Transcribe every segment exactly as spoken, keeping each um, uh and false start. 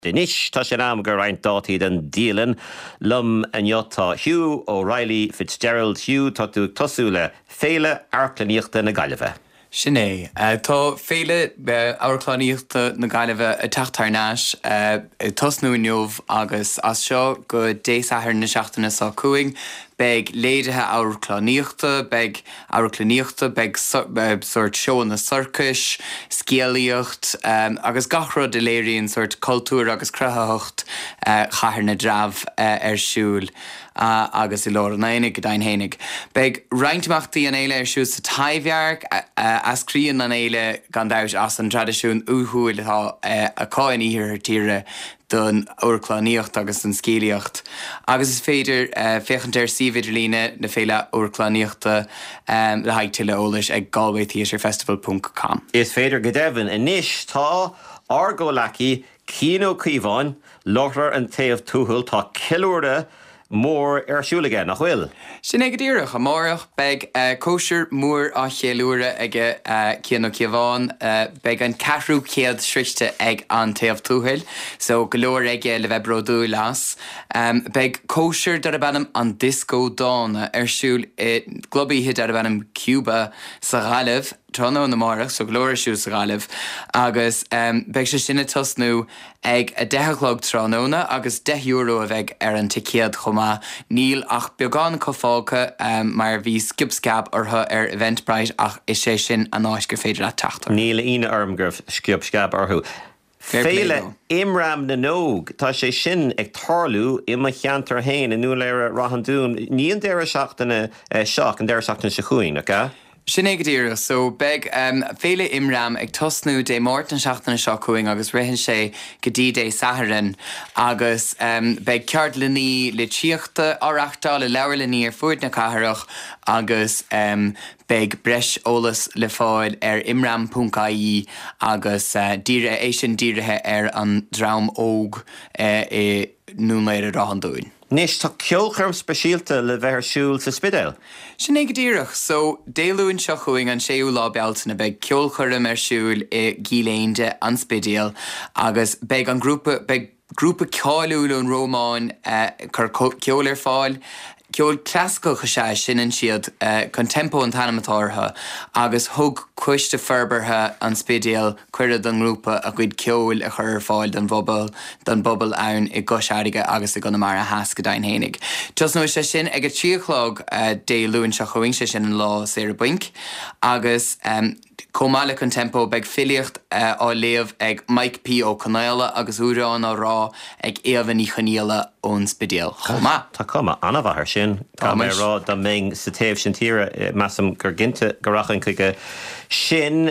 Dinish tá sé am gur raint dátaí den dílan lum an jota Hugh O'Reilly Fitzgerald Hugh tá tú tosúla féile airclaníochta na Gaillimhe. Sinné, uh, tá féile uh, airclaníochta na Gaillimhe a teachtarnáis uh, tosnú neomh agus as seo go déasahar na seachtainna sa cuaing beg léidethe airclaníochta, beg airclaníochta, beg sort show na circus, scéalaíocht, um, agus gachra de léiríonn sort cultúr agus cruthaíocht uh, chathair na dramh uh, ar siúl. Uh, agus i lór na énig go dain hénig. Beg reintimachtaí an éile ar siúl sa taibhearc uh, uh, as críonn an éile gan dabhas as an tradiisiún uthúil atá uh, a cáin íhir tíre don uirclaníocht agus an scéalaíocht. Agus is féidir uh, féchantar sívidir líne na féile uirclaníochta um, le haig tuile ólais ag galway theatre festival dot com. Is féidir go deimhin inis tá argólaci cíno cíomháin lochar an taobh túthúil tá ciúre mór ar siúlaige nach bhfuil. Sin ag ddíireach a mórach beg uh, kosher mór a chéúre ige uh, cían ó cíomháin uh, beg an cathrú céad srichte ag an taobh túthail, so golóir ige le bheith brodú las. Um, beg kosher dar a bannam an disco dána ar siúl uh, globí hid ar a bannam Cuba sa Gaillimh, Trána na marach, so glóir siú sa Gaillimh, agus um, beg se sinna tosnú ag a dechachlog Tránóna agus dech euro a bheith ar an ticéad chomá níl ach beagán cofáca um, mar bhí skipscab ortha ar Eventbrite ach is sé sin an áis gur féidir a tachtar. Níl ina armgurh skipscab orthu. Féile imram na nóg, tá sé sin ag tarlú ima cheantar hain in nuair rahandún, níon deire seachtainna uh, seach an deire seachtainna se chuin, okay? Sinné go dtíre, so beg um, féile imram ag tosnú dé mórt an seachtainna seo cuaing agus rihann sé go dtí dé saharan agus um, beg ceart lení le tíochta áireachta le leabhar lení ar fuaid na cathairach agus um, beg breis ólas le fáil ar imram dot I E agus uh, díre é sin díirithe ar an drám óg uh, i núléir a rahandúin. Nis tá ceolcharm speisialta le bheith siúil sa Spidéil. Sin ag ddíireach, so déalúin seo chuing an séú lá bealtainna beg ceolcharm ar siúil i gíléinde an Spidéil agus beg an grúpa beg grúpa ceáilúil an Rómáin uh, chur ceol ar fáil ceol classical chaise sin an siad uh, con tempo an tanamatártha agus thug cuiste ferbertha an Spidéil cuiread an grúpa a chuid ceol a chur fáil den bobal den bobal ann i gosáige agus i gona mar a hasca dain hénig. Just nó sé sin ag a tríochlog uh, dé luúin se chuing sé sin an lá sé a buink agus um, comála con tempo beg filiocht uh, á léamh ag Mike P. ó Conéla agus úrán á rá ag éhan í chaníala ón Spidéil. Chomá. Tá cuma anna bhahar sin, tá mé rá da ming sa taobh sin tíre measam gur ginte gorachan chuige sin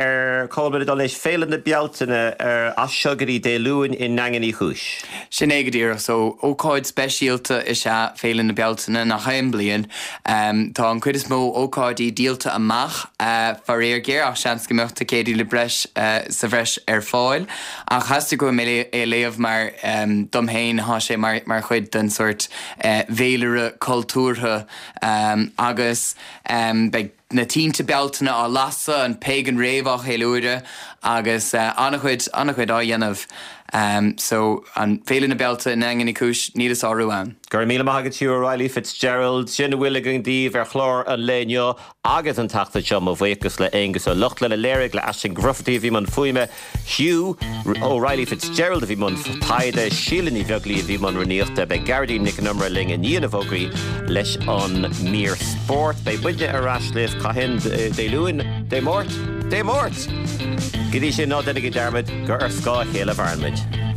ar cóbal dá leis féile na bealtainna ar asseogarí dé luúin in nanganí chúis. Sin ag ddíreach, so ócáid speisialta is se féile na bealtainna nach chaim blian. Um, tá an cuid is mó ócáidí díalta amach uh, far éar géir ach seans gomachta céadú le breis uh, sa bhreis ar fáil ach hasú go mé é léamh mar um, domhéin há sé mar, mar chuid den sort uh, bhéilere cultúrtha um, agus um, beg na tínta bealtainna á lasa an pagan réamh á chéúire agus uh, annachchuid annachchuid á dhéanamh. Um, so an féile na bealta in angan i cúis nílas á ruáin. Gur míle maigad tú O'Reilly Fitzgerald sin bhfuil an díomh ar chlár an léneo agus an tachta seom a bhuichas le agus ó lucht le léirigh le as sin gruffataí bhí man fuime Hugh O'Reilly Fitzgerald a bhí man taide sílaní bheaglaí a bhí man runíochta be Gardaí Nic numra ling a níana bhógraí leis an mír sport be buide arás leis cahin dé luúin dé mórt dé mórt. Gidí sin ná denna go dermid gur ar scá chéile bharnmid.